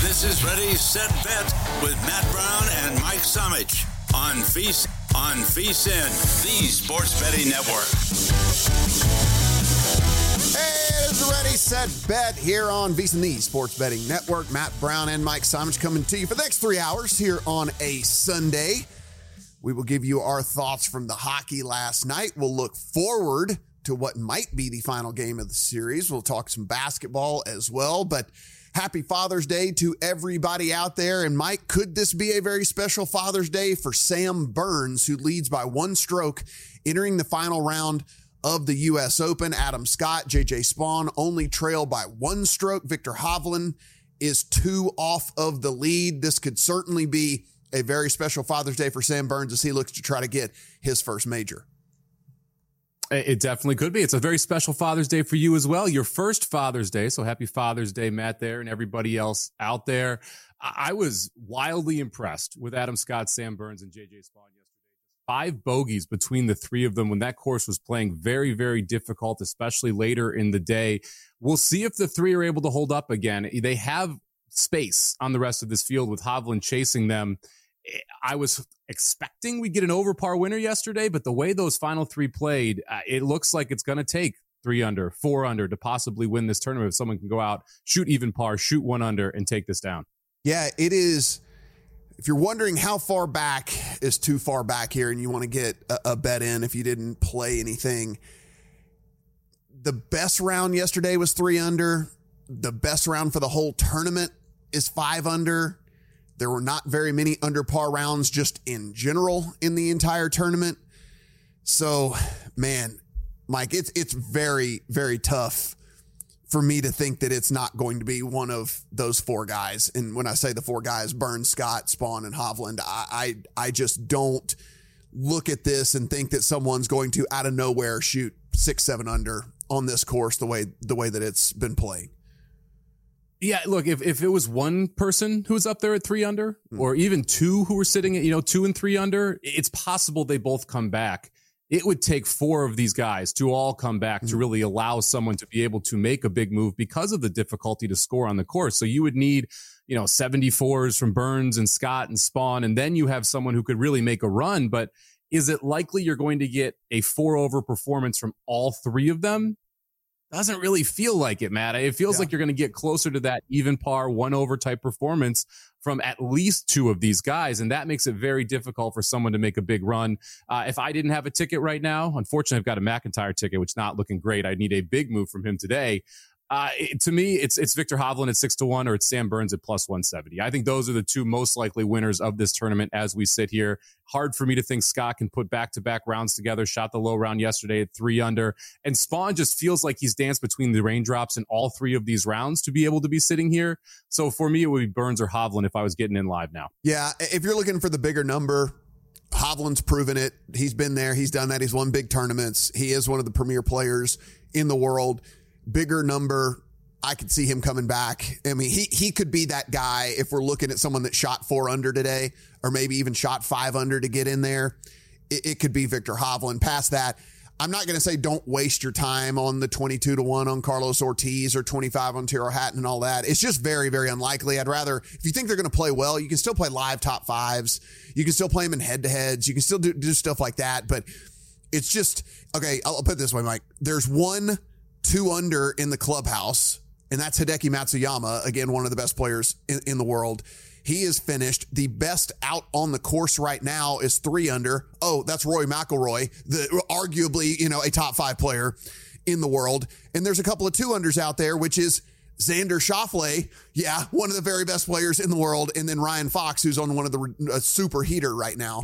This is Ready, Set, Bet with Matt Brown and Mike Somich on VSiN, the Sports Betting Network. Hey, this is Ready, Set, Bet here on VSiN, the Sports Betting Network. Matt Brown and Mike Somich coming to you for the next 3 hours here on a Sunday. We will give you our thoughts from the hockey last night. We'll look forward to what might be the final game of the series. We'll talk some basketball as well, but happy Father's Day to everybody out there. And Mike, could this be a very special Father's Day for Sam Burns, who leads by one stroke entering the final round of the U.S. Open? Adam Scott, J.J. Spaun only trail by one stroke. Viktor Hovland is 2 off of the lead. This could certainly be a very special Father's Day for Sam Burns as he looks to try to get his first major. It definitely could be. It's a very special Father's Day for you as well. Your first Father's Day. So happy Father's Day, Matt, there, and everybody else out there. I was wildly impressed with Adam Scott, Sam Burns, and J.J. Spaun yesterday. 5 bogeys between the 3 of them when that course was playing very, very difficult, especially later in the day. We'll see if the 3 are able to hold up again. They have space on the rest of this field with Hovland chasing them. I was expecting we'd get an over par winner yesterday, but the way those final 3 played, it looks like it's going to take 3 under, 4 under to possibly win this tournament if someone can go out, shoot even par, shoot 1 under, and take this down. Yeah, it is. If you're wondering how far back is too far back here and you want to get a bet in if you didn't play anything, the best round yesterday was 3 under. The best round for the whole tournament is 5 under. There were not very many under par rounds just in general in the entire tournament. So, man, Mike, it's very, very tough for me to think that it's not going to be one of those 4 guys. And when I say the 4 guys, Burns, Scott, Spaun, and Hovland, I just don't look at this and think that someone's going to, out of nowhere, shoot 6, 7 under on this course the way that it's been playing. Yeah, look, if it was one person who was up there at 3 under, or even 2 who were sitting at, 2 and 3 under, it's possible they both come back. It would take 4 of these guys to all come back to really allow someone to be able to make a big move because of the difficulty to score on the course. So you would need, 74s from Burns and Scott and Spaun, and then you have someone who could really make a run. But is it likely you're going to get a 4 over performance from all 3 of them? Doesn't really feel like it, Matt. It feels like you're going to get closer to that even par 1 over type performance from at least 2 of these guys. And that makes it very difficult for someone to make a big run. If I didn't have a ticket right now, unfortunately, I've got a McIntyre ticket, which is not looking great. I'd need a big move from him today. To me, it's Viktor Hovland at 6-1 or it's Sam Burns at plus 170. I think those are the 2 most likely winners of this tournament as we sit here. Hard for me to think Scott can put back-to-back rounds together. Shot the low round yesterday at 3 under. And Spaun just feels like he's danced between the raindrops in all 3 of these rounds to be able to be sitting here. So for me, it would be Burns or Hovland if I was getting in live now. Yeah, if you're looking for the bigger number, Hovland's proven it. He's been there. He's done that. He's won big tournaments. He is one of the premier players in the world. Bigger number, I could see him coming back. I mean, he could be that guy if we're looking at someone that shot 4 under today, or maybe even shot 5 under to get in there. It could be Viktor Hovland. Past that, I'm not going to say don't waste your time on the 22-1 on Carlos Ortiz or 25 on Tyrrell Hatton and all that. It's just very, very unlikely. I'd rather, if you think they're going to play well, you can still play live top 5s. You can still play them in head-to-heads. You can still do stuff like that. But it's just, okay, I'll put it this way, Mike. There's 1 2 under in the clubhouse, and that's Hideki Matsuyama, again, one of the best players in the world. He is finished. The best out on the course right now is 3 under. Oh, that's Rory McIlroy, arguably, a top 5 player in the world. And there's a couple of 2 unders out there, which is Xander Schauffele, one of the very best players in the world, and then Ryan Fox, who's on one of the super heater right now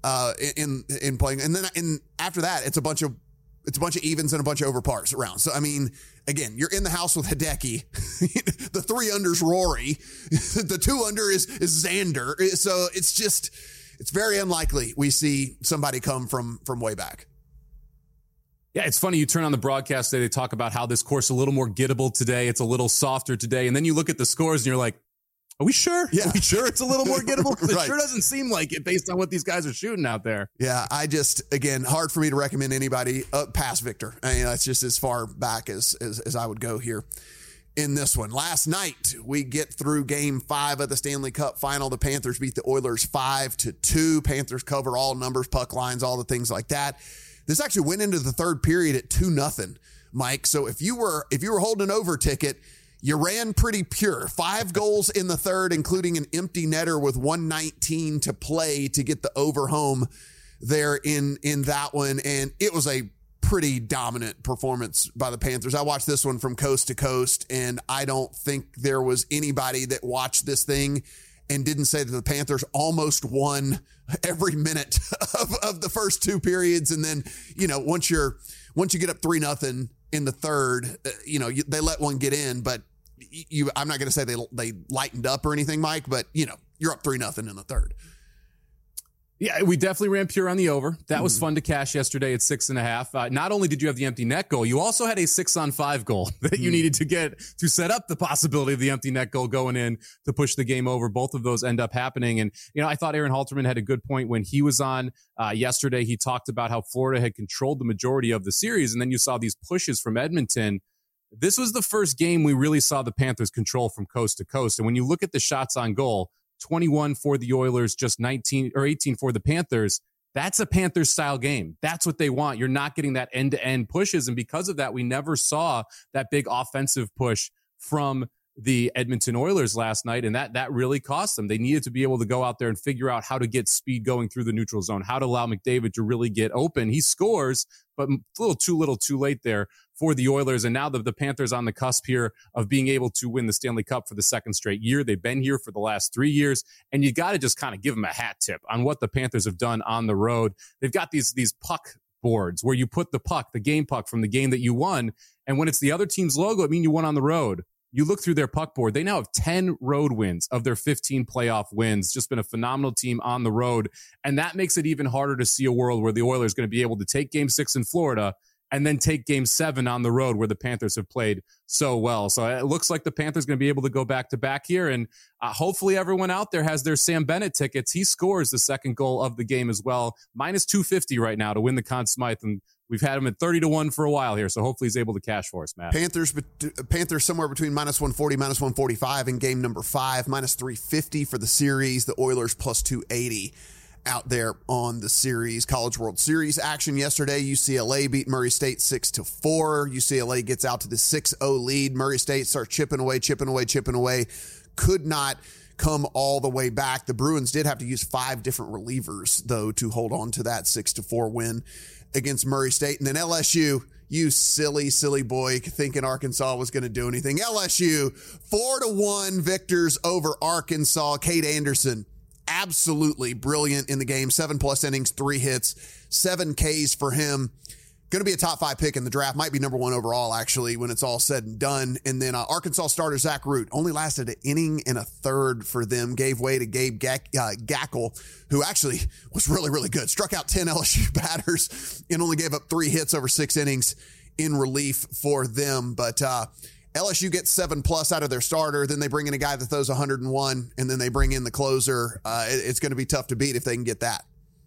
in playing. And then after that, it's a bunch of evens and a bunch of over pars around. So, I mean, again, you're in the house with Hideki. The 3 under's Rory. The 2 under is Xander. So it's very unlikely we see somebody come from way back. Yeah, it's funny. You turn on the broadcast today, they talk about how this course is a little more gettable today. It's a little softer today. And then you look at the scores and you're like, are we sure? Yeah. Are we sure it's a little more gettable? Because Right. It sure doesn't seem like it based on what these guys are shooting out there. Yeah, again, hard for me to recommend anybody past Viktor. I mean, that's just as far back as I would go here. in this one. Last night, we get through Game 5 of the Stanley Cup Final. The Panthers beat the Oilers 5-2. Panthers cover all numbers, puck lines, all the things like that. This actually went into the third period at 2-0, Mike. So if you were holding an over ticket, you ran pretty pure. 5 goals in the third, including an empty netter with 1:19 to play to get the over home there in that one. And it was a pretty dominant performance by the Panthers. I watched this one from coast to coast, and I don't think there was anybody that watched this thing and didn't say that the Panthers almost won every minute of the first 2 periods. And then, once you get up 3-0 in the third, they let one get in, but I'm not going to say they lightened up or anything, Mike, but you're up 3-0 in the third. Yeah, we definitely ran pure on the over. That was fun to cash yesterday at 6.5. Not only did you have the empty net goal, you also had a 6-on-5 goal that you needed to get to set up the possibility of the empty net goal going in to push the game over. Both of those end up happening. And, I thought Aaron Halterman had a good point when he was on yesterday. He talked about how Florida had controlled the majority of the series. And then you saw these pushes from Edmonton. This was the first game we really saw the Panthers control from coast to coast. And when you look at the shots on goal, 21 for the Oilers, just 19 or 18 for the Panthers. That's a Panthers style game. That's what they want. You're not getting that end to end pushes. And because of that, we never saw that big offensive push from the Edmonton Oilers last night. And that really cost them. They needed to be able to go out there and figure out how to get speed going through the neutral zone, how to allow McDavid to really get open. He scores, but a little too late there for the Oilers. And now the Panthers on the cusp here of being able to win the Stanley Cup for the second straight year. They've been here for the last 3 years, and you got to just kind of give them a hat tip on what the Panthers have done on the road. They've got these puck boards where you put the puck, the game puck from the game that you won. And when it's the other team's logo, it means you won on the road. You look through their puck board, they now have 10 road wins of their 15 playoff wins. Just been a phenomenal team on the road. And that makes it even harder to see a world where the Oilers are going to be able to take Game 6 in Florida and then take Game 7 on the road where the Panthers have played so well. So it looks like the Panthers are going to be able to go back-to-back here, and hopefully everyone out there has their Sam Bennett tickets. He scores the second goal of the game as well. Minus 250 right now to win the Conn Smythe, and we've had him at 30-1 for a while here, so hopefully he's able to cash for us, Matt. Panthers somewhere between minus 140, minus 145 in game number 5, minus 350 for the series. The Oilers plus 280. Out there on the series. College World Series action yesterday. UCLA beat Murray State 6-4. UCLA gets out to the 6-0 lead. Murray State starts chipping away. Could not come all the way back. The Bruins did have to use 5 different relievers, though, to hold on to that 6-4 win against Murray State. And then LSU, you silly boy, thinking Arkansas was going to do anything. LSU, 4-1 victors over Arkansas. Cade Anderson, absolutely brilliant in the game. 7+ innings, 3 hits, 7 Ks for him. Going to be a top 5 pick in the draft. Might be number 1 overall, actually, when it's all said and done. And then Arkansas starter Zach Root only lasted an inning and a third for them. Gave way to Gabe Gackle, who actually was really good. Struck out 10 LSU batters and only gave up 3 hits over 6 innings in relief for them. But LSU gets 7+ out of their starter. Then they bring in a guy that throws 101, and then they bring in the closer. It's going to be tough to beat if they can get that.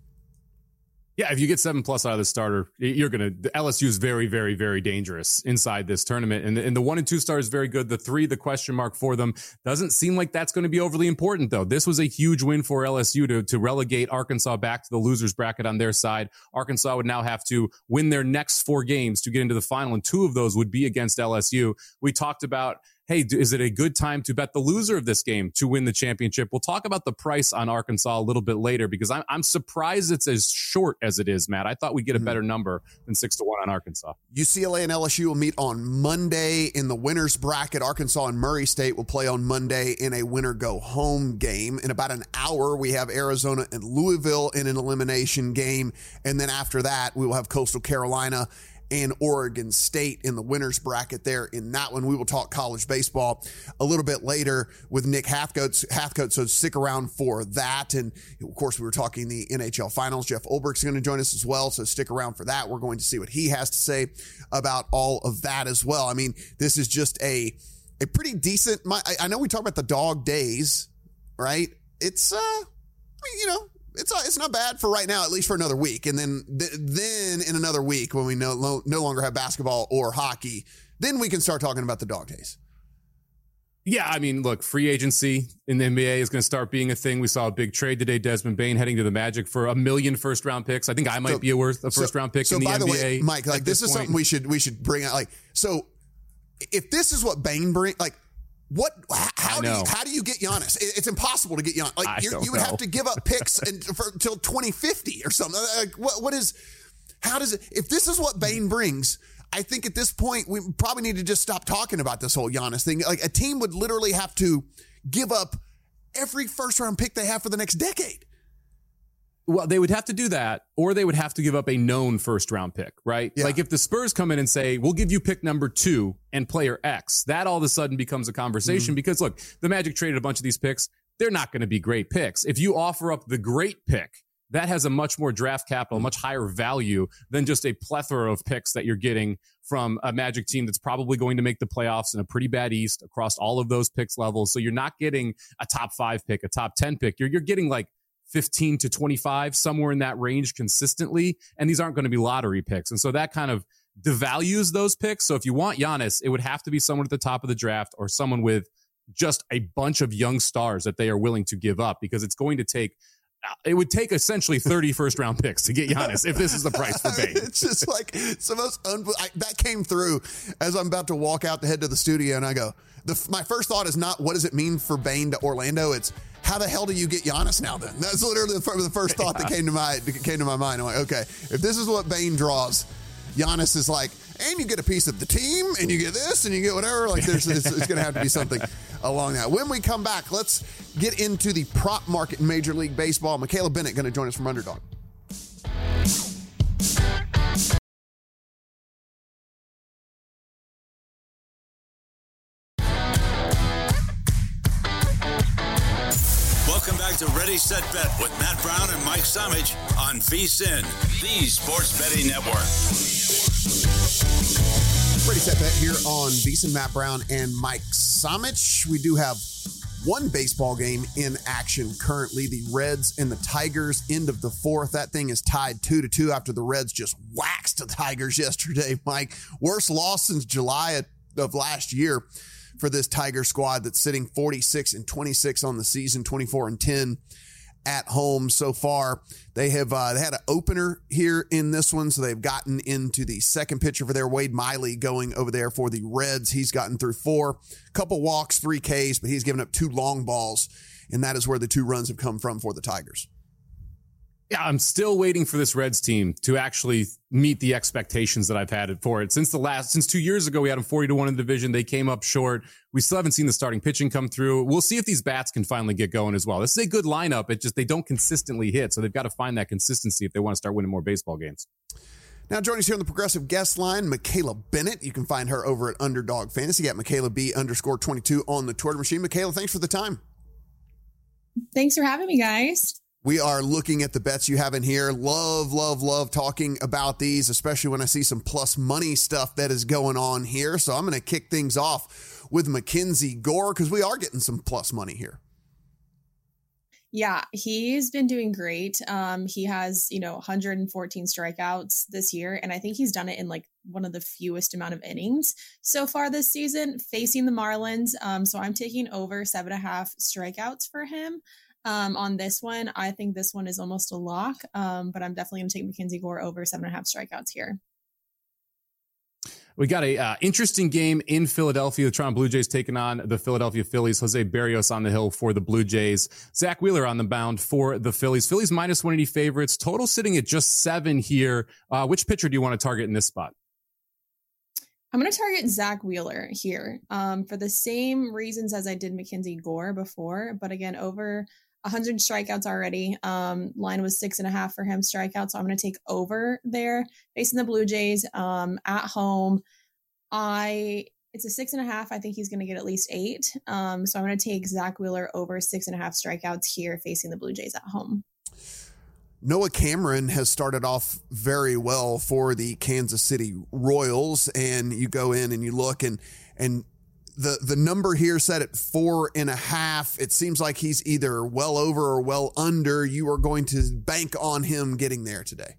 Yeah, if you get 7+ out of the starter, the LSU is very dangerous inside this tournament. And the 1 and 2 star is very good. The 3, the question mark for them, doesn't seem like that's going to be overly important, though. This was a huge win for LSU to relegate Arkansas back to the losers bracket on their side. Arkansas would now have to win their next 4 games to get into the final, and 2 of those would be against LSU. We talked about, hey, is it a good time to bet the loser of this game to win the championship? We'll talk about the price on Arkansas a little bit later, because I'm surprised it's as short as it is, Matt. I thought we'd get a better number than 6-1 on Arkansas. UCLA and LSU will meet on Monday in the winner's bracket. Arkansas and Murray State will play on Monday in a winner-go-home game. In about an hour, we have Arizona and Louisville in an elimination game. And then after that, we will have Coastal Carolina and Oregon State in the winner's bracket there in that one. We will talk college baseball a little bit later with Nick Hathcote, so stick around for that. And, of course, we were talking the NHL Finals. Jeff Ulbricht's going to join us as well, so stick around for that. We're going to see what he has to say about all of that as well. I mean, this is just a pretty decent – I know we talk about the dog days, right? It's, it's not bad for right now, at least for another week. And then in another week, when we no longer have basketball or hockey, then we can start talking about the dog days. Yeah, I mean, look, free agency in the NBA is going to start being a thing. We saw a big trade today. Desmond Bane heading to the Magic for 1 million first-round picks. I think I might be worth a first-round pick in the NBA. So, by the way, Mike, like this is something we should bring out. Like, so if this is what Bane brings, like, how do you get Giannis? It's impossible to get Giannis. Like, you would have to give up picks until 2050 or something. Like, how does it? If this is what Bane brings, I think at this point, we probably need to just stop talking about this whole Giannis thing. Like, a team would literally have to give up every first round pick they have for the next decade. Well, they would have to do that, or they would have to give up a known first round pick, right? Yeah. Like if the Spurs come in and say, we'll give you pick number 2 and player X, that all of a sudden becomes a conversation because look, the Magic traded a bunch of these picks. They're not going to be great picks. If you offer up the great pick, that has a much more draft capital, much higher value than just a plethora of picks that you're getting from a Magic team that's probably going to make the playoffs in a pretty bad East across all of those picks levels. So you're not getting a top 5 pick, a top 10 pick. You're getting like 15 to 25, somewhere in that range consistently. And these aren't going to be lottery picks. And so that kind of devalues those picks. So if you want Giannis, it would have to be someone at the top of the draft or someone with just a bunch of young stars that they are willing to give up, because it would take essentially 30 first round picks to get Giannis if this is the price for Bane. It's just like it's the most that came through as I'm about to walk out to head to the studio, and I go, my first thought is not what does it mean for Bane to Orlando? It's how the hell do you get Giannis now then? That's literally the first thought that came to my mind. I'm like, okay, if this is what Bane draws, Giannis is like, and you get a piece of the team, and you get this, and you get whatever. Like, it's going to have to be something along that. When we come back, let's get into the prop market in Major League Baseball. Michaela Bennett going to join us from Underdog. Welcome back to Ready, Set, Bet with Matt Brown and Mike Somich on VSiN, the Sports Betting Network. Ready, Set, Bet here on VSiN. Matt Brown and Mike Somich. We do have one baseball game in action currently. The Reds and the Tigers, end of the 4th. That thing is tied 2-2 after the Reds just waxed the Tigers yesterday, Mike. Worst loss since July of last year for this Tiger squad that's sitting 46-26 on the season, 24-10 at home so far. They have they had an opener here in this one, so they've gotten into the second pitcher for their Wade Miley going over there for the Reds. He's gotten through 4, couple walks, 3 Ks, but he's given up 2 long balls, and that is where the 2 runs have come from for the Tigers. Yeah, I'm still waiting for this Reds team to actually meet the expectations that I've had for it. Since 2 years ago, we had them 40-1 in the division. They came up short. We still haven't seen the starting pitching come through. We'll see if these bats can finally get going as well. This is a good lineup. It just, they don't consistently hit. So they've got to find that consistency if they want to start winning more baseball games. Now joining us here on the Progressive Guest Line, Michaela Bennett. You can find her over at Underdog Fantasy at Michaela B_22 on the Twitter machine. Michaela, thanks for the time. Thanks for having me, guys. We are looking at the bets you have in here. Love talking about these, especially when I see some plus money stuff that is going on here. So I'm going to kick things off with Mackenzie Gore because we are getting some plus money here. Yeah, he's been doing great. He has, 114 strikeouts this year, and I think he's done it in like one of the fewest amount of innings so far this season facing the Marlins. So I'm taking over 7.5 strikeouts for him. On this one, I think this one is almost a lock, but I'm definitely going to take Mackenzie Gore over 7.5 strikeouts here. We got a interesting game in Philadelphia. The Toronto Blue Jays taking on the Philadelphia Phillies. Jose Berrios on the hill for the Blue Jays. Zach Wheeler on the mound for the Phillies. Phillies minus 180 favorites. Total sitting at just 7 here. Which pitcher do you want to target in this spot? I'm going to target Zach Wheeler here for the same reasons as I did Mackenzie Gore before. But again, over 100 strikeouts already. Line was 6.5 for him strikeouts. So I'm going to take over there facing the Blue Jays at home. It's a 6.5. I think he's going to get at least 8. So I'm going to take Zach Wheeler over 6.5 strikeouts here facing the Blue Jays at home. Noah Cameron has started off very well for the Kansas City Royals, and you go in and you look and the number here set at 4.5. It seems like he's either well over or well under. You are going to bank on him getting there today.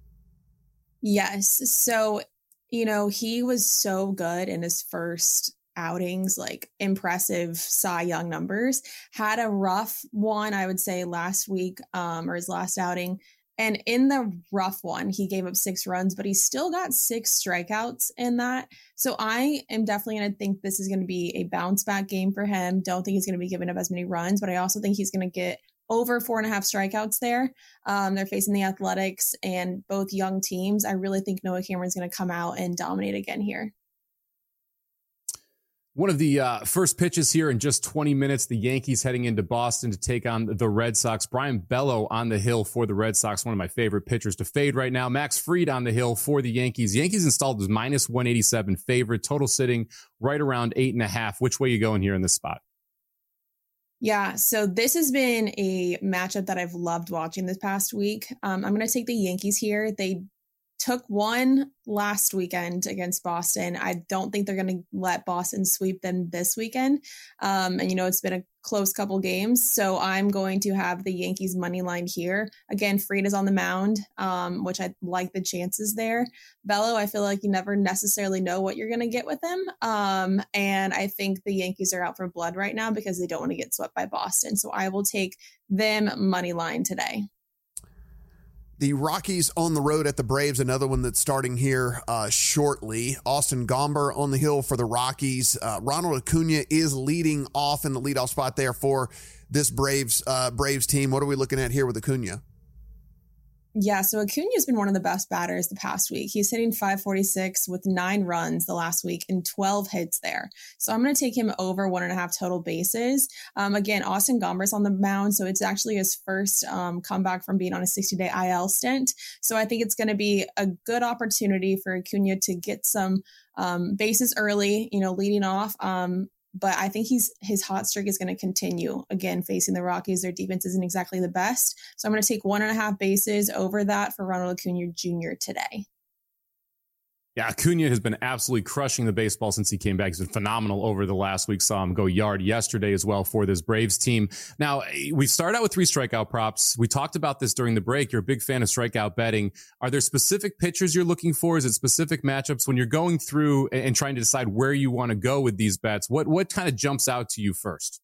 Yes. So, he was so good in his first outings, like impressive Cy Young numbers. Had a rough one, I would say, last week, or his last outing. And in the rough one, he gave up 6 runs, but he still got 6 strikeouts in that. So I am definitely going to think this is going to be a bounce back game for him. Don't think he's going to be giving up as many runs, but I also think he's going to get over 4.5 strikeouts there. They're facing the Athletics and both young teams. I really think Noah Cameron's going to come out and dominate again here. One of the first pitches here in just 20 minutes, the Yankees heading into Boston to take on the Red Sox. Brian Bello on the hill for the Red Sox, one of my favorite pitchers to fade right now. Max Fried on the hill for the Yankees. Yankees installed as minus 187 favorite, total sitting right around 8.5. Which way you going here in this spot? Yeah, so this has been a matchup that I've loved watching this past week. I'm going to take the Yankees here. They took one last weekend against Boston. I don't think they're going to let Boston sweep them this weekend. And, it's been a close couple games. So I'm going to have the Yankees money line here. Again, Fried is on the mound, which I like the chances there. Bello, I feel like you never necessarily know what you're going to get with him. And I think the Yankees are out for blood right now because they don't want to get swept by Boston. So I will take them money line today. The Rockies on the road at the Braves, another one that's starting here shortly. Austin Gomber on the hill for the Rockies. Ronald Acuna is leading off in the leadoff spot there for this Braves team. What are we looking at here with Acuna? Yeah, so Acuna has been one of the best batters the past week. He's hitting .546 with 9 runs the last week and 12 hits there. So I'm going to take him over 1.5 total bases. Again, Austin Gomber's on the mound, so it's actually his first comeback from being on a 60-day IL stint. So I think it's going to be a good opportunity for Acuna to get some bases early, leading off. But I think his hot streak is going to continue, again, facing the Rockies. Their defense isn't exactly the best. So I'm going to take 1.5 bases over that for Ronald Acuna Jr. today. Yeah, Acuna has been absolutely crushing the baseball since he came back. He's been phenomenal over the last week. Saw him go yard yesterday as well for this Braves team. Now, we start out with 3 strikeout props. We talked about this during the break. You're a big fan of strikeout betting. Are there specific pitchers you're looking for? Is it specific matchups? When you're going through and trying to decide where you want to go with these bets, what kind of jumps out to you first?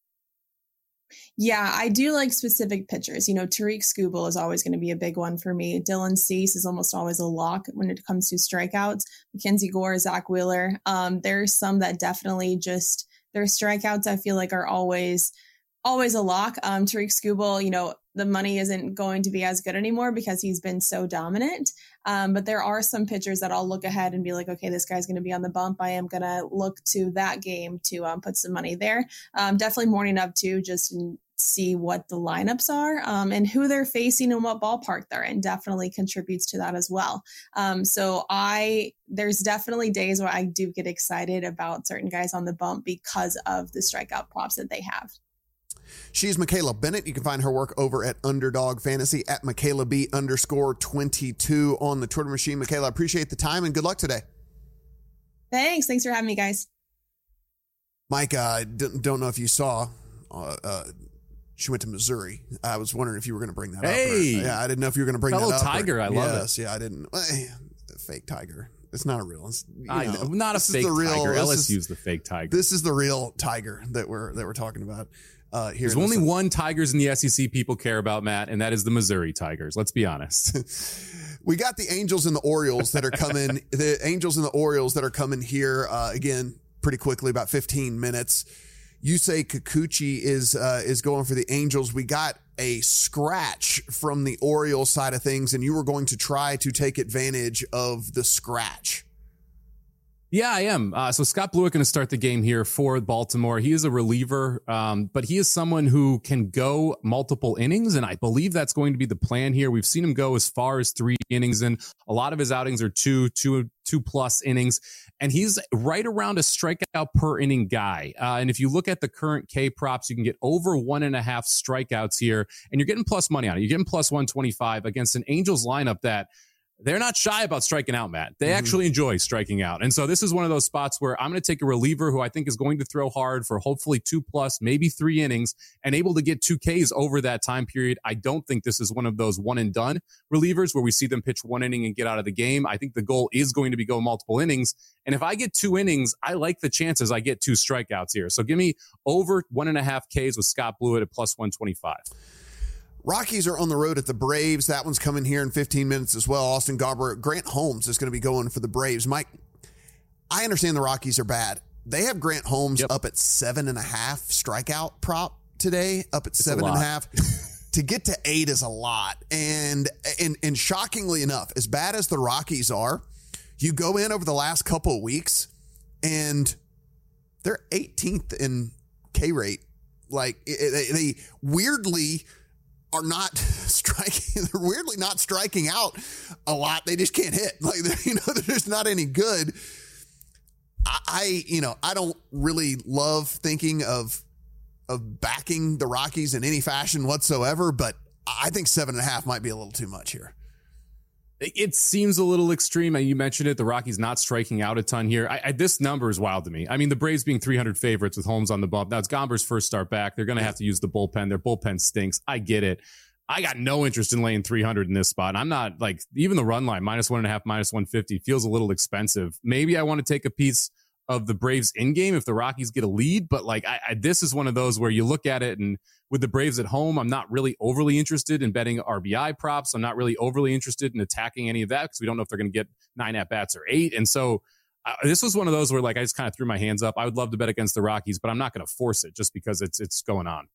Yeah, I do like specific pitchers. Tariq Skubal is always going to be a big one for me. Dylan Cease is almost always a lock when it comes to strikeouts. Mackenzie Gore, Zach Wheeler. There's some that definitely just their strikeouts I feel like are always a lock. Tariq Skubal, the money isn't going to be as good anymore because he's been so dominant. But there are some pitchers that I'll look ahead and be like, okay, this guy's going to be on the bump. I am going to look to that game to put some money there. Definitely morning up too, just see what the lineups are and who they're facing and what ballpark they're in definitely contributes to that as well. So there's definitely days where I do get excited about certain guys on the bump because of the strikeout props that they have. She's Michaela Bennett. You can find her work over at Underdog Fantasy at MichaelaB_22 on the Twitter machine. Michaela, I appreciate the time and good luck today. Thanks for having me, guys. Mike, I don't know if you saw, she went to Missouri. I was wondering if you were going to bring that up. Yeah, I didn't know if you were going to bring that up. Fellow Tiger, I love it. Yeah, I didn't. Fake Tiger. It's not a real. Not a fake Tiger. LSU's the fake Tiger. This is the real Tiger that we're talking about. Here There's only one Tigers in the SEC people care about, Matt, and that is the Missouri Tigers. Let's be honest. We got the Angels and the Orioles that are coming. The Angels and the Orioles that are coming here again pretty quickly, about 15 minutes. Yusei Kikuchi is going for the Angels. We got a scratch from the Orioles side of things, and you were going to try to take advantage of the scratch. Yeah, I am. So Scott Blewett going to start the game here for Baltimore. He is a reliever, but he is someone who can go multiple innings, and I believe that's going to be the plan here. We've seen him go as far as 3 innings, and a lot of his outings are two plus innings, and he's right around a strikeout per inning guy. And if you look at the current K props, you can get over 1.5 strikeouts here, and you're getting plus money on it. You're getting plus 125 against an Angels lineup that they're not shy about striking out, Matt. They actually enjoy striking out. And so this is one of those spots where I'm going to take a reliever who I think is going to throw hard for hopefully 2+, maybe 3 innings and able to get 2 Ks over that time period. I don't think this is one of those one and done relievers where we see them pitch 1 inning and get out of the game. I think the goal is going to be go multiple innings. And if I get 2 innings, I like the chances I get 2 strikeouts here. So give me over 1.5 Ks with Scott Blewett at +125. Rockies are on the road at the Braves. That one's coming here in 15 minutes as well. Austin Garber, Grant Holmes is going to be going for the Braves. Mike, I understand the Rockies are bad. They have Grant Holmes up at 7.5 strikeout prop today, up at 7.5. To get to 8 is a lot. And shockingly enough, as bad as the Rockies are, you go in over the last couple of weeks and they're 18th in K rate. Like they weirdly are not striking. They're weirdly not striking out a lot. They just can't hit. Like, they're just not any good. I don't really love thinking of backing the Rockies in any fashion whatsoever, but I think 7.5 might be a little too much here. It seems a little extreme. You mentioned it. The Rockies not striking out a ton here. This number is wild to me. I mean, the Braves being 300 favorites with Holmes on the bump. Now it's Gomber's first start back. They're going to have to use the bullpen. Their bullpen stinks. I get it. I got no interest in laying 300 in this spot. I'm not like, even the run line, -1.5, -150 feels a little expensive. Maybe I want to take a piece of the Braves in game if the Rockies get a lead. But like, this is one of those where you look at it, and with the Braves at home, I'm not really overly interested in betting RBI props. I'm not really overly interested in attacking any of that because we don't know if they're going to get 9 at-bats or 8. And so this was one of those where like I just kind of threw my hands up. I would love to bet against the Rockies, but I'm not going to force it just because it's going on.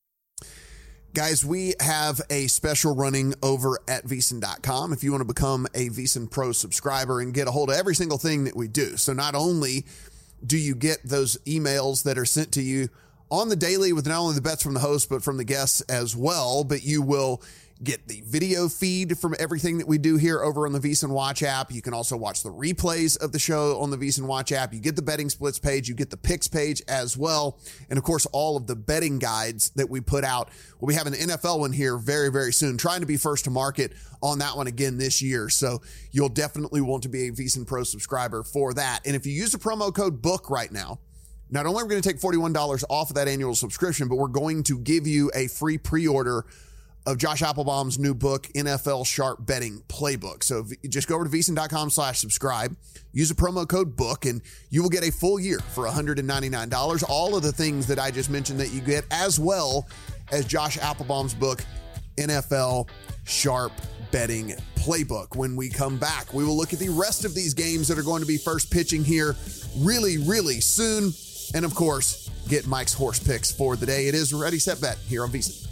Guys, we have a special running over at VSiN.com if you want to become a VSiN Pro subscriber and get a hold of every single thing that we do. So not only do you get those emails that are sent to you on the daily with not only the bets from the host, but from the guests as well, but you will get the video feed from everything that we do here over on the VSiN Watch app. You can also watch the replays of the show on the VSiN Watch app. You get the betting splits page, you get the picks page as well. And of course, all of the betting guides that we put out. We'll be having an NFL one here very, very soon, trying to be first to market on that one again this year. So you'll definitely want to be a VSiN Pro subscriber for that. And if you use the promo code BOOK right now, not only are we going to take $41 off of that annual subscription, but we're going to give you a free pre-order of Josh Applebaum's new book, NFL Sharp Betting Playbook. So just go over to VSiN.com/subscribe, use the promo code BOOK, and you will get a full year for $199. All of the things that I just mentioned that you get, as well as Josh Applebaum's book, NFL Sharp Betting Playbook. When we come back, we will look at the rest of these games that are going to be first pitching here really, really soon. And of course, get Mike's horse picks for the day. It is Ready, Set, Bet here on VSiN.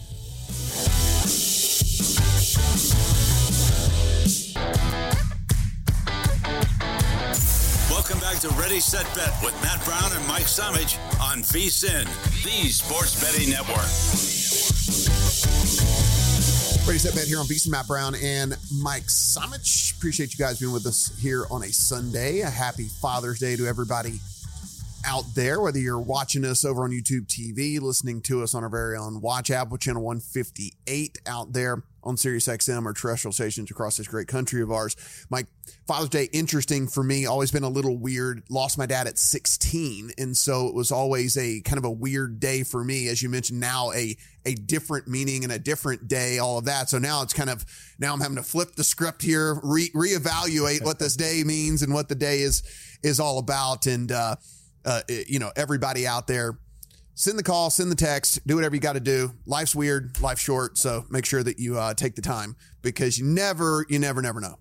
Welcome back to Ready, Set, Bet with Matt Brown and Mike Somich on VSiN, the Sports Betting Network. Ready, Set, Bet here on VSiN. Matt Brown and Mike Somich. Appreciate you guys being with us here on a Sunday. A happy Father's Day to everybody out there, whether you're watching us over on YouTube TV, listening to us on our very own Watch app with channel 158 out there on Sirius XM or terrestrial stations across this great country of ours. Mike, Father's Day, interesting for me, always been a little weird. Lost my dad at 16, and so it was always a kind of a weird day for me. As you mentioned, now a different meaning and a different day, all of that. So now it's kind of, now I'm having to flip the script here, reevaluate what this day means and what the day is all about. And, everybody out there, send the call, send the text, do whatever you got to do. Life's weird, life's short. So make sure that you take the time, because you never know.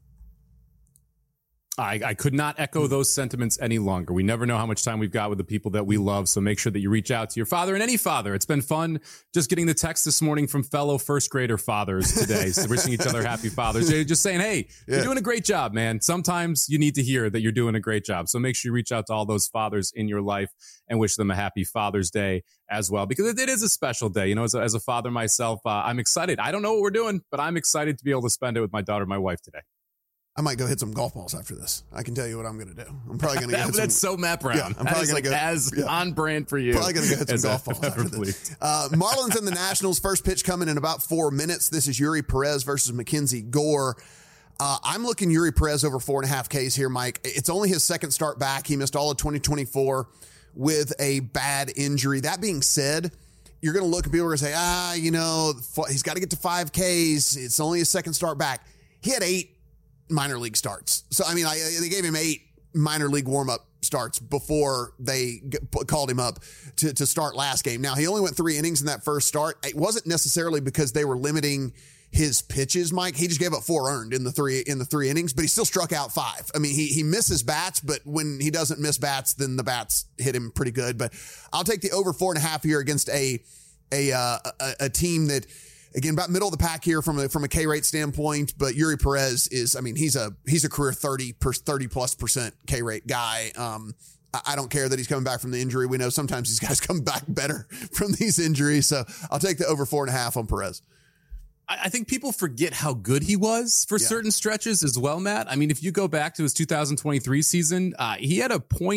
I could not echo those sentiments any longer. We never know how much time we've got with the people that we love. So make sure that you reach out to your father and any father. It's been fun just getting the text this morning from fellow first grader fathers today, so wishing each other happy Father's Day, just saying, hey, you're doing a great job, man. Sometimes you need to hear that you're doing a great job. So make sure you reach out to all those fathers in your life and wish them a happy Father's Day as well, because it is a special day. You know, as a father myself, I'm excited. I don't know what we're doing, but I'm excited to be able to spend it with my daughter, my wife today. I might go hit some golf balls after this. I can tell you what I'm going to do. I'm probably going to get That's so Matt Brown. Yeah, I'm probably going to go on brand for you. Probably going to go hit some golf balls after this. Marlins and the Nationals, first pitch coming in about 4 minutes. This is Yuri Perez versus Mackenzie Gore. I'm looking Yuri Perez over 4.5 Ks here, Mike. It's only his second start back. He missed all of 2024 with a bad injury. That being said, you're going to look and people are going to say, he's got to get to 5 Ks. It's only his second start back. He had 8 minor league starts. So, they gave him 8 minor league warm-up starts before they called him up to start last game. Now, he only went 3 innings in that first start. It wasn't necessarily because they were limiting his pitches, Mike. He just gave up 4 earned in the 3 innings, but he still struck out 5. He misses bats, but when he doesn't miss bats, then the bats hit him pretty good. But I'll take the over 4.5 here against a team that, again, about middle of the pack here from a K rate standpoint. But Yuri Perez is, he's a career 30+% K rate guy. I don't care that he's coming back from the injury. We know sometimes these guys come back better from these injuries. So I'll take the over 4.5 on Perez. I think people forget how good he was for certain stretches as well, Matt. If you go back to his 2023 season, he had a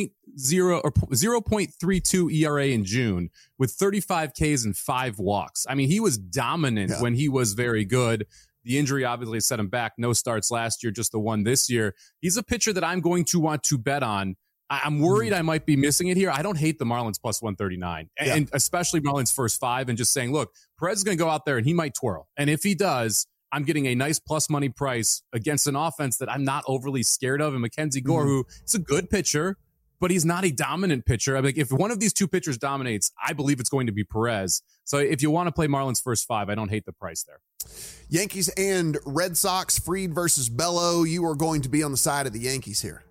0.32 ERA in June with 35 Ks and 5 walks. He was dominant when he was very good. The injury obviously set him back. No starts last year, just the one this year. He's a pitcher that I'm going to want to bet on. I'm worried I might be missing it here. I don't hate the Marlins plus 139, and especially Marlins first 5, and just saying, look, Perez is going to go out there and he might twirl. And if he does, I'm getting a nice plus money price against an offense that I'm not overly scared of. And Mackenzie Gore, who is a good pitcher, but he's not a dominant pitcher. If one of these two pitchers dominates, I believe it's going to be Perez. So if you want to play Marlins first 5, I don't hate the price there. Yankees and Red Sox, Fried versus Bello. You are going to be on the side of the Yankees here.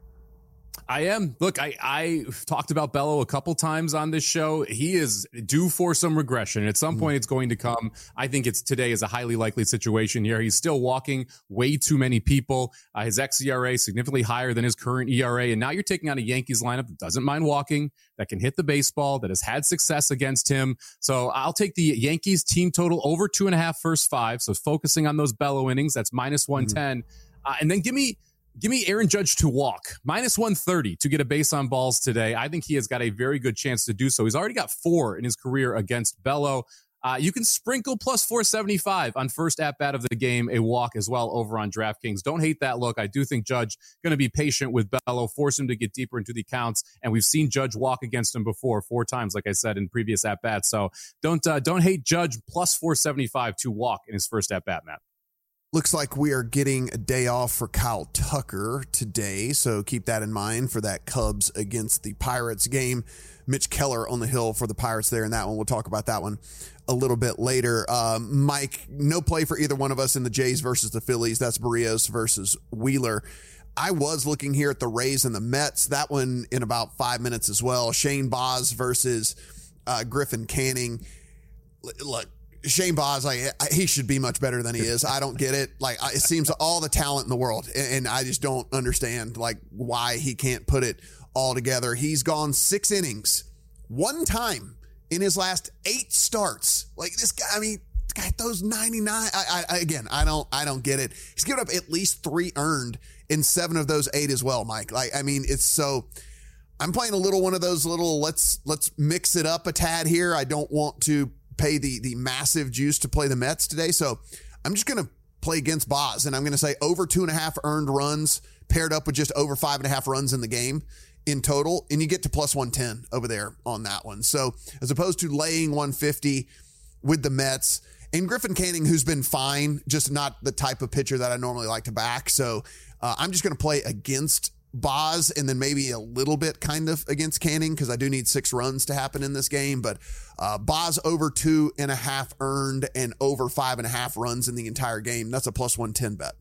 I am. Look, I talked about Bello a couple times on this show. He is due for some regression. At some point, it's going to come. I think today is a highly likely situation here. He's still walking way too many people. His xERA significantly higher than his current ERA. And now you're taking on a Yankees lineup that doesn't mind walking, that can hit the baseball, that has had success against him. So I'll take the Yankees team total over 2.5 first 5. So focusing on those Bello innings, that's minus 110. And then give me Aaron Judge to walk, minus 130 to get a base on balls today. I think he has got a very good chance to do so. He's already got 4 in his career against Bello. You can sprinkle plus 475 on first at-bat of the game, a walk as well over on DraftKings. Don't hate that look. I do think Judge going to be patient with Bello, force him to get deeper into the counts, and we've seen Judge walk against him before 4 times, like I said, in previous at-bats. So don't hate Judge plus 475 to walk in his first at-bat, Matt. Looks like we are getting a day off for Kyle Tucker today, so keep that in mind for that Cubs against the Pirates game. Mitch Keller on the hill for the Pirates there in that one. We'll talk about that one a little bit later. Mike, no play for either one of us in the Jays versus the Phillies. That's Barrios versus Wheeler. I was looking here at the Rays and the Mets. That one in about 5 minutes as well. Shane Baz versus Griffin Canning. Look, Shane Baz, he should be much better than he is. I don't get it. It seems all the talent in the world, and I just don't understand why he can't put it all together. He's gone 6 innings, 1 time in his last 8 starts. This guy, guy throws 99. I don't get it. He's given up at least 3 earned in 7 of those 8 as well, Mike. It's so. I'm playing a little one of those little let's mix it up a tad here. I don't want to pay the massive juice to play the Mets today. So I'm just going to play against Baz, and I'm going to say over 2.5 earned runs paired up with just over 5.5 runs in the game in total. And you get to plus 110 over there on that one. So as opposed to laying 150 with the Mets and Griffin Canning, who's been fine, just not the type of pitcher that I normally like to back. So I'm just going to play against Baz and then maybe a little bit kind of against Canning because I do need 6 runs to happen in this game. But Baz over 2.5 earned and over 5.5 runs in the entire game. That's a plus 110 bet.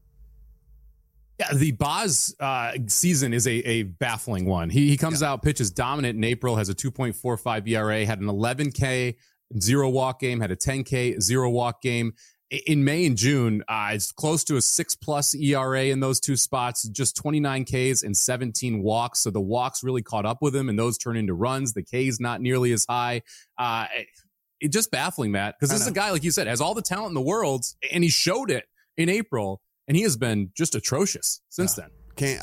Yeah, the Baz season is a baffling one. He comes out, pitches dominant in April, has a 2.45 ERA, had an 11K 0 walk game, had a 10K 0 walk game. In May and June, it's close to a 6+ ERA in those 2 spots, just 29 Ks and 17 walks. So the walks really caught up with him, and those turn into runs. The Ks not nearly as high. It's just baffling, Matt, because this is a guy, like you said, has all the talent in the world, and he showed it in April, and he has been just atrocious since then.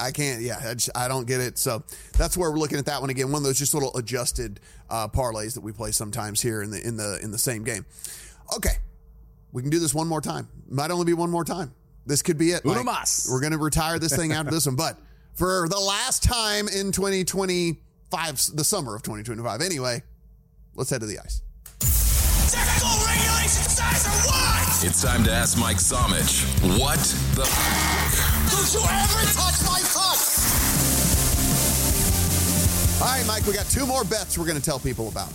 I don't get it. So that's where we're looking at that one again. One of those just little adjusted parlays that we play sometimes here in the same game. Okay. We can do this one more time. Might only be one more time. This could be it, Uno Mike. mas. We're going to retire this thing after this one. But for the last time in 2025, the summer of 2025, anyway, let's head to the ice. Technical regulation size of what? It's time to ask Mike Somich, what the Don't you ever touch my puck! All right, Mike, we got 2 more bets we're going to tell people about.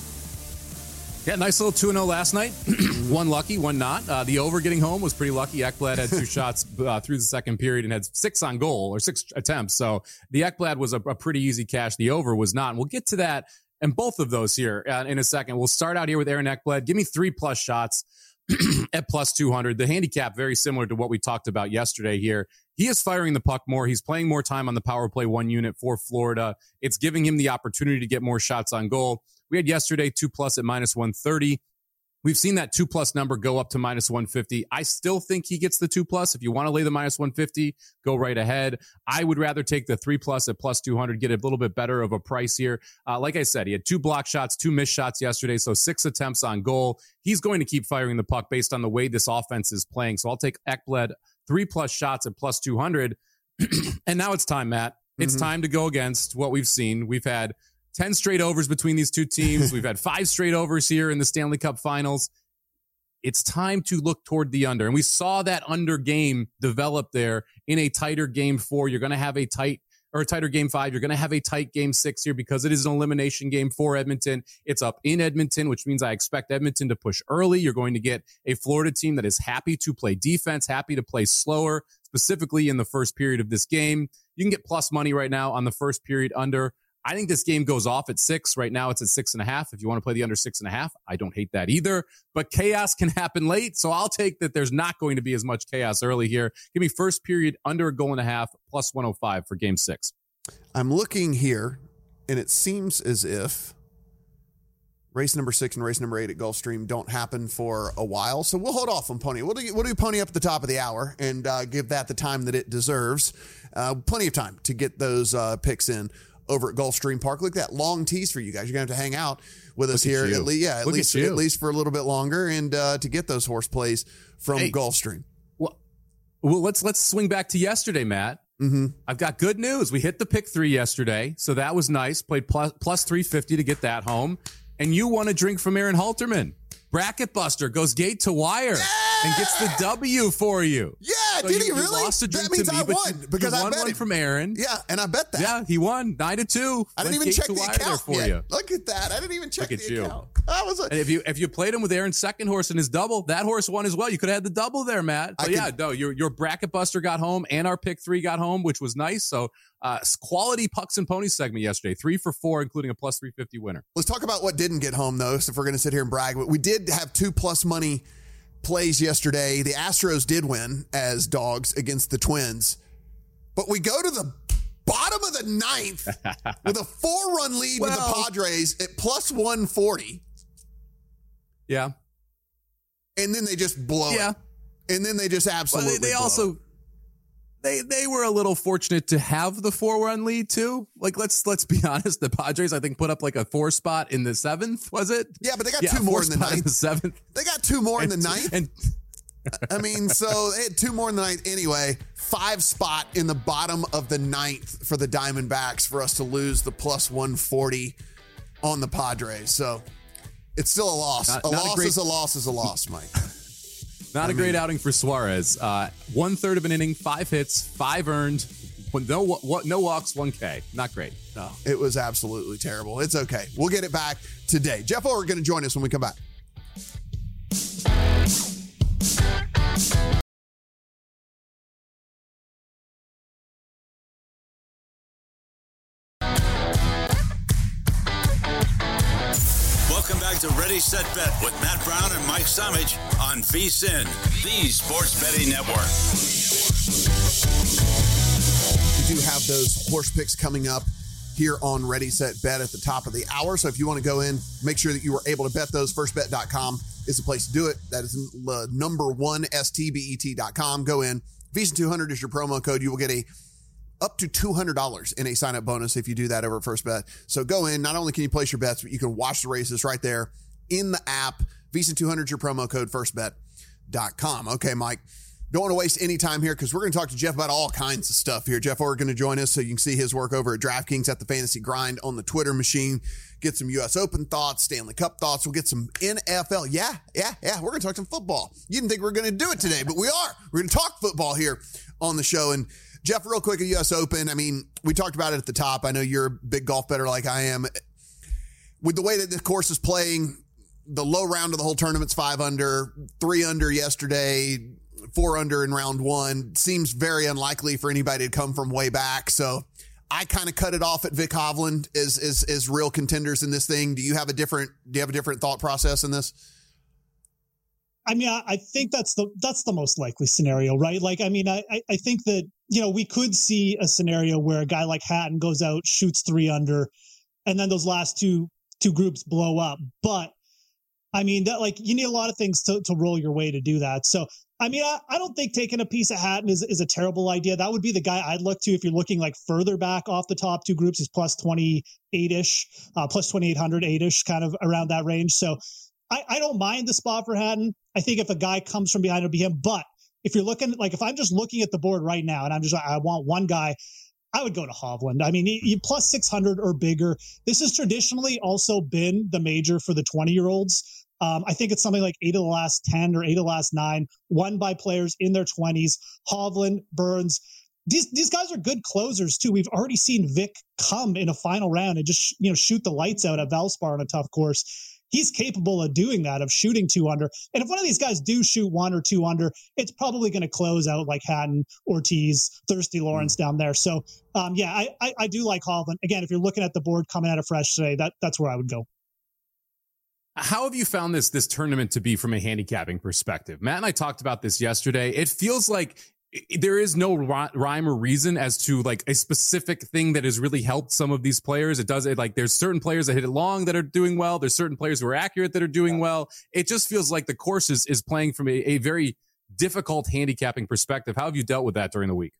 Yeah, nice little 2-0 last night. One lucky, one not. The over getting home was pretty lucky. Ekblad had 2 shots through the second period and had 6 on goal, or 6 attempts. So the Ekblad was a pretty easy cash. The over was not. And we'll get to that and both of those here in a second. We'll start out here with Aaron Ekblad. Give me 3+ shots at plus 200. The handicap, very similar to what we talked about yesterday here. He is firing the puck more. He's playing more time on the power play 1 unit for Florida. It's giving him the opportunity to get more shots on goal. We had yesterday 2+ at minus 130. We've seen that 2+ number go up to minus 150. I still think he gets the 2+. If you want to lay the minus 150, go right ahead. I would rather take the 3+ at plus 200, get a little bit better of a price here. Like I said, he had 2 block shots, 2 missed shots yesterday, so 6 attempts on goal. He's going to keep firing the puck based on the way this offense is playing. So I'll take Ekblad 3+ shots at plus 200. And now it's time, Matt. It's time to go against what we've seen. We've had 10 straight overs between these two teams. We've had 5 straight overs here in the Stanley Cup Finals. It's time to look toward the under. And we saw that under game develop there in a tighter game 4. You're going to have a tighter game 5. You're going to have a tight game 6 here because it is an elimination game for Edmonton. It's up in Edmonton, which means I expect Edmonton to push early. You're going to get a Florida team that is happy to play defense, happy to play slower, specifically in the first period of this game. You can get plus money right now on the first period under. I think this game goes off at 6. Right now it's at 6.5. If you want to play the under 6.5, I don't hate that either. But chaos can happen late, so I'll take that there's not going to be as much chaos early here. Give me first period under 1.5 plus 105 for game 6. I'm looking here, and it seems as if race number 6 and race number 8 at Gulfstream don't happen for a while, so we'll hold off on Pony. We'll do Pony up at the top of the hour and give that the time that it deserves. Plenty of time to get those picks in over at Gulfstream Park. Look at that long tease for you guys. You're going to have to hang out with us here at least for a little bit longer and to get those horse plays from Gulfstream. Well, let's swing back to yesterday, Matt. I've got good news. We hit the pick 3 yesterday, so that was nice. Played plus 350 to get that home. And you won a drink from Aaron Halterman. Bracket Buster goes gate to wire and gets the W for you. Yeah, so did he really? Lost a drink that means to me, I won because I bet one him. From Aaron. Yeah, and I bet that. Yeah, he won 9-2. I didn't even check the account for yet. you. Look at that. I didn't even check the account. And if you played him with Aaron's second horse and his double, that horse won as well. You could have had the double there, Matt. But your Bracket Buster got home and our pick 3 got home, which was nice. So quality pucks and ponies segment yesterday, 3 for 4, including a plus 350 winner. Let's talk about what didn't get home, though, so if we're going to sit here and brag. We did have 2+ money plays yesterday. The Astros did win as dogs against the Twins. But we go to the bottom of the 9th with a 4-run lead with the Padres at plus 140. Yeah. And then they just blow it. And then they just absolutely they blow also... They were a little fortunate to have the 4-run lead too. Like let's be honest, the Padres I think put up like a 4 spot in the 7th, was it? Yeah, but they got 2 more in the 9th. In the 7th. They got 2 more in the 9th. And I mean, so they had 2 more in the 9th anyway. 5 spot in the bottom of the 9th for the Diamondbacks for us to lose the plus 140 on the Padres. So it's still a loss. A loss is a loss, Mike. Not a great outing for Suarez. 1/3 of an inning, 5 hits, 5 earned, no walks, 1K. Not great. No, it was absolutely terrible. It's okay. We'll get it back today. Jeff Orr going to join us when we come back. Welcome back to Ready, Set, Bet with Matt Brown and Mike Somich on VSiN, the Sports Betting Network. We do have those horse picks coming up here on Ready, Set, Bet at the top of the hour. So if you want to go in, make sure that you were able to bet those. Firstbet.com is the place to do it. That is the number 1 STBET.com. Go in. VSiN200 is your promo code. You will get up to $200 in a sign-up bonus if you do that over at First Bet. So go in. Not only can you place your bets, but you can watch the races right there in the app. VSiN200 is your promo code, firstbet.com. Okay, Mike. don't want to waste any time here because we're going to talk to Jeff about all kinds of stuff here. Jeff Orr going to join us so you can see his work over at DraftKings at the Fantasy Grind on the Twitter machine. Get some U.S. Open thoughts, Stanley Cup thoughts. We'll get some NFL. Yeah. We're going to talk some football. You didn't think we were going to do it today, but we are. We're going to talk football here on the show. And Jeff, real quick, at U.S. Open, I mean, we talked about it at the top. I know you're a big golf bettor like I am. With the way that this course is playing, the low round of the whole tournament's 5 under, 3 under yesterday, 4 under in round 1. Seems very unlikely for anybody to come from way back. So I kind of cut it off at Vic Hovland as real contenders in this thing. Do you have a different thought process in this? I mean, I think that's the most likely scenario, right? Like, I mean, I think that, we could see a scenario where a guy like Hatton goes out, shoots 3 under, and then those last two groups blow up. But I mean, that, like, you need a lot of things to roll your way to do that. So, I mean, I don't think taking a piece of Hatton is a terrible idea. That would be the guy I'd look to if you're looking like further back off the top 2 groups. He's plus 28-ish, plus 2,800-ish, kind of around that range. So I don't mind the spot for Hatton. I think if a guy comes from behind, it'll be him. But if you're looking, like, if I'm just looking at the board right now and I want one guy, I would go to Hovland. I mean, he plus 600 or bigger. This has traditionally also been the major for the 20-year-olds. I think it's something like 8 of the last 10 or 8 of the last 9, won by players in their 20s. Hovland, Burns, these guys are good closers too. We've already seen Vic come in a final round and just shoot the lights out at Valspar on a tough course. He's capable of doing that, of shooting 2 under. And if one of these guys do shoot 1 or 2 under, it's probably going to close out like Hatton, Ortiz, Thirsty Lawrence down there. So, I do like Hovland. Again, if you're looking at the board coming out of fresh today, that's where I would go. How have you found this tournament to be from a handicapping perspective? Matt and I talked about this yesterday. It feels like there is no rhyme or reason as to like a specific thing that has really helped some of these players. There's certain players that hit it long that are doing well. There's certain players who are accurate that are doing well. It just feels like the course is playing from a very difficult handicapping perspective. How have you dealt with that during the week?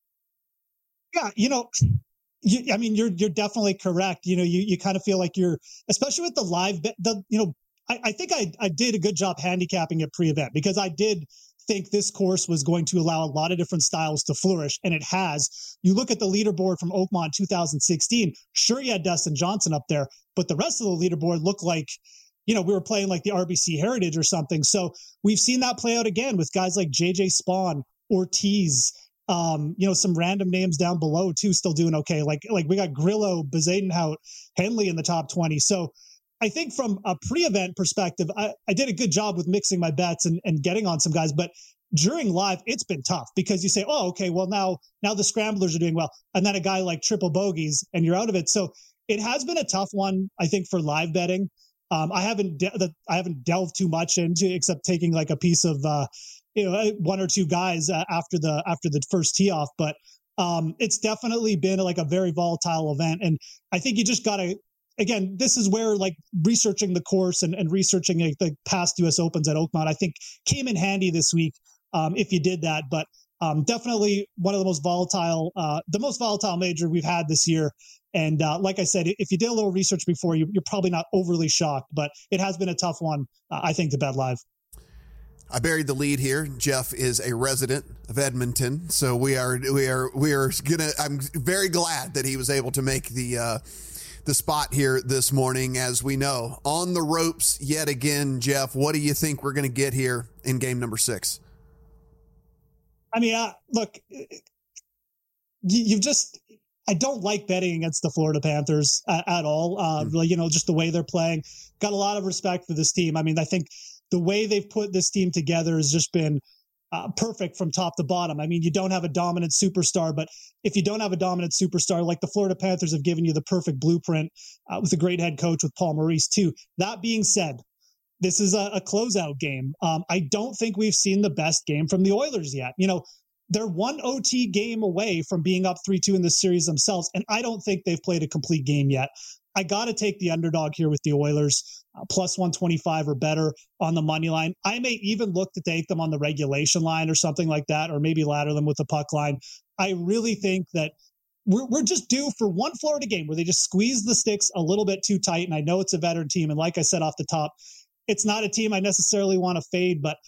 Yeah, you're definitely correct. You kind of feel like you're, especially with the live bet, I think I did a good job handicapping it pre-event because I did think this course was going to allow a lot of different styles to flourish, and it has. You look at the leaderboard from Oakmont 2016, sure, you had Dustin Johnson up there, but the rest of the leaderboard looked like, we were playing like the RBC Heritage or something. So we've seen that play out again with guys like JJ Spawn, Ortiz, some random names down below too, still doing okay. Like we got Grillo, Bezadenhout, Henley in the top 20. So I think from a pre-event perspective, I did a good job with mixing my bets and getting on some guys. But during live, it's been tough because you say, oh, okay, well now the scramblers are doing well. And then a guy like triple bogeys and you're out of it. So it has been a tough one, I think, for live betting. I haven't delved too much into except taking like a piece of, 1 or 2 guys after the first tee off. But it's definitely been like a very volatile event. And I think you just got to, again, this is where like researching the course and researching the past U.S. Opens at Oakmont, I think came in handy this week if you did that. But definitely one of the most volatile major we've had this year. And like I said, if you did a little research before, you're probably not overly shocked, but it has been a tough one, I think, to bet live. I buried the lead here. Jeff is a resident of Edmonton, so we are gonna. I'm very glad that he was able to make the spot here this morning. As we know, on the ropes yet again. Jeff, what do you think we're going to get here in game number 6? I mean, look, I don't like betting against the Florida Panthers at all. Just the way they're playing. Got a lot of respect for this team. I mean, I think the way they've put this team together has just been perfect from top to bottom. I mean, you don't have a dominant superstar, but if you don't have a dominant superstar, like the Florida Panthers have given you the perfect blueprint with a great head coach with Paul Maurice too. That being said, this is a closeout game. I don't think we've seen the best game from the Oilers yet. They're one OT game away from being up 3-2 in this series themselves, and I don't think they've played a complete game yet. I got to take the underdog here with the Oilers, plus 125 or better on the money line. I may even look to take them on the regulation line or something like that, or maybe ladder them with the puck line. I really think that we're just due for one Florida game where they just squeeze the sticks a little bit too tight. And I know it's a veteran team. And like I said off the top, it's not a team I necessarily want to fade, but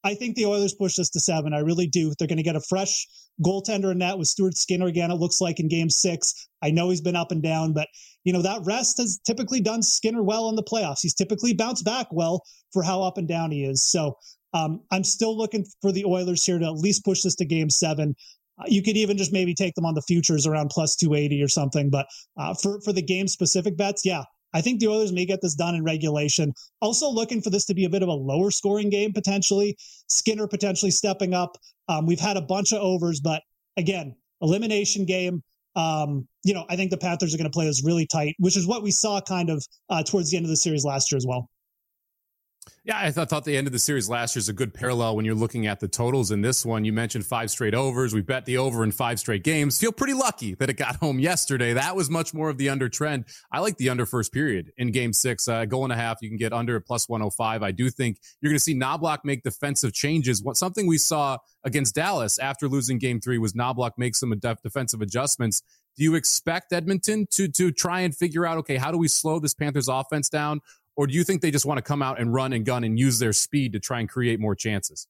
I think the Oilers push this to 7. I really do. They're going to get a fresh goaltender in net with Stuart Skinner again, it looks like, in game 6. I know he's been up and down, but that rest has typically done Skinner well in the playoffs. He's typically bounced back well for how up and down he is. So I'm still looking for the Oilers here to at least push this to game 7. You could even just maybe take them on the futures around plus 280 or something. But for the game specific bets, yeah, I think the Oilers may get this done in regulation. Also looking for this to be a bit of a lower scoring game, potentially. Skinner potentially stepping up. We've had a bunch of overs, but again, elimination game. I think the Panthers are going to play this really tight, which is what we saw kind of towards the end of the series last year as well. Yeah, I thought the end of the series last year is a good parallel when you're looking at the totals in this one. You mentioned 5 straight overs. We bet the over in 5 straight games. Feel pretty lucky that it got home yesterday. That was much more of the under trend. I like the under first period in game 6. Goal and a half, you can get under at plus 105. I do think you're going to see Knoblauch make defensive changes. Something we saw against Dallas after losing game 3 was Knoblauch make some defensive adjustments. Do you expect Edmonton to try and figure out, okay, how do we slow this Panthers offense down? Or do you think they just want to come out and run and gun and use their speed to try and create more chances?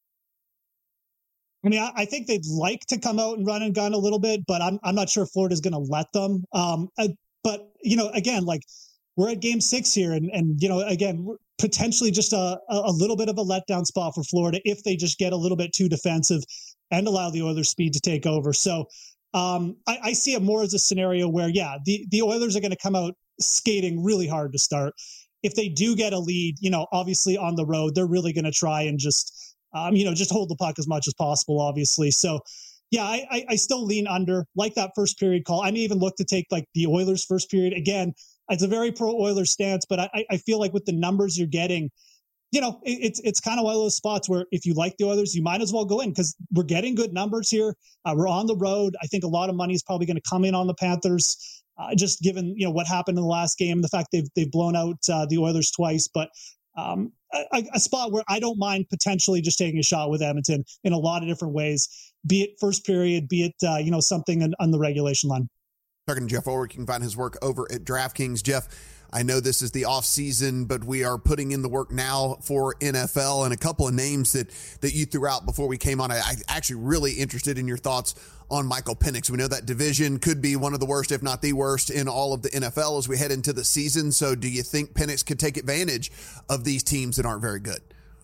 I mean, I think they'd like to come out and run and gun a little bit, but I'm not sure Florida's going to let them. But, again, like we're at game 6 here and again, potentially just a little bit of a letdown spot for Florida if they just get a little bit too defensive and allow the Oilers speed to take over. So I see it more as a scenario where, yeah, the Oilers are going to come out skating really hard to start. If they do get a lead, obviously on the road, they're really going to try and just hold the puck as much as possible, obviously. So, yeah, I still lean under, like that first period call. I may even look to take like the Oilers first period. Again, it's a very pro Oilers stance, but I feel like with the numbers you're getting, it's kind of one of those spots where if you like the Oilers, you might as well go in because we're getting good numbers here. We're on the road. I think a lot of money is probably going to come in on the Panthers. Just given what happened in the last game, the fact they've blown out the Oilers twice, but a spot where I don't mind potentially just taking a shot with Edmonton in a lot of different ways, be it first period, be it something on the regulation line. Talking to Jeff Ulrich, you can find his work over at DraftKings. Jeff, I know this is the off season, but we are putting in the work now for NFL, and a couple of names that you threw out before we came on. I actually really interested in your thoughts on Michael Penix. We know that division could be one of the worst, if not the worst, in all of the NFL as we head into the season. So do you think Penix could take advantage of these teams that aren't very good?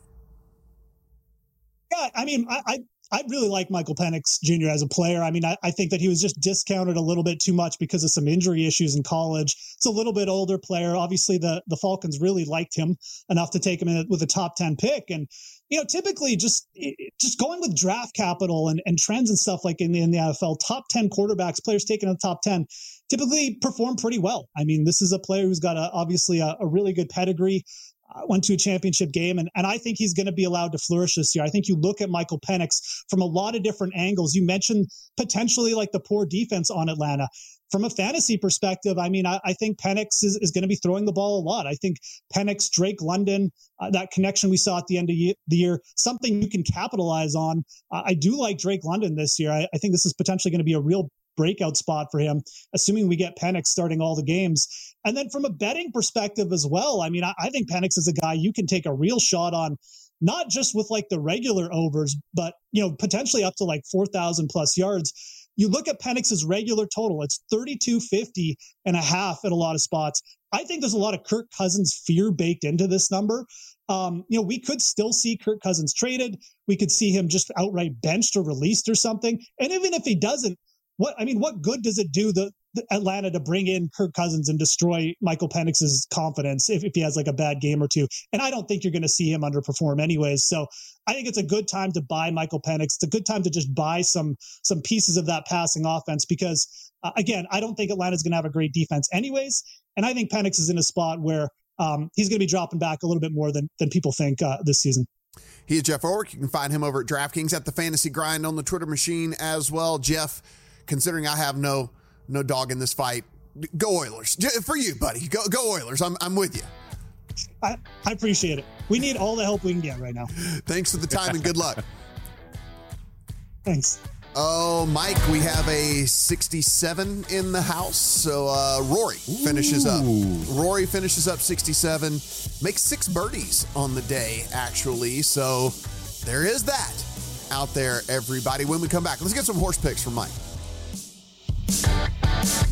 Yeah, I mean, I really like Michael Penix Jr. as a player. I mean, I think that he was just discounted a little bit too much because of some injury issues in college. It's a little bit older player. Obviously, the Falcons really liked him enough to take him in with a top 10 pick. And, typically just going with draft capital and trends and stuff like in the NFL, top 10 quarterbacks, players taken in the top 10, typically perform pretty well. I mean, this is a player who's got obviously a really good pedigree. Went to a championship game, and I think he's going to be allowed to flourish this year. I think you look at Michael Penix from a lot of different angles. You mentioned potentially like the poor defense on Atlanta. From a fantasy perspective, I mean, I think Penix is going to be throwing the ball a lot. I think Penix, Drake London, that connection we saw at the end of the year, something you can capitalize on. I do like Drake London this year. I think this is potentially going to be a real breakout spot for him, assuming we get Penix starting all the games. And then from a betting perspective as well, I mean, I think Penix is a guy you can take a real shot on, not just with like the regular overs, but, potentially up to like 4,000 plus yards. You look at Penix's regular total, it's 32.50 and a half at a lot of spots. I think there's a lot of Kirk Cousins fear baked into this number. We could still see Kirk Cousins traded. We could see him just outright benched or released or something. And even if he doesn't, what good does it do the Atlanta to bring in Kirk Cousins and destroy Michael Penix's confidence if he has like a bad game or two? And I don't think you're going to see him underperform anyways. So I think it's a good time to buy Michael Penix. It's a good time to just buy some pieces of that passing offense because, again, I don't think Atlanta's going to have a great defense anyways. And I think Penix is in a spot where he's going to be dropping back a little bit more than people think this season. He is Jeff Ulrich. You can find him over at DraftKings at the Fantasy Grind on the Twitter machine as well. Jeff, considering I have no dog in this fight, go Oilers. For you, buddy. Go Oilers. I'm with you. I appreciate it. We need all the help we can get right now. Thanks for the time and good luck. Thanks. Oh, Mike, we have a 67 in the house. So Rory finishes up. Rory finishes up 67, makes 6 birdies on the day, actually. So there is that out there, everybody. When we come back, let's get some horse picks from Mike.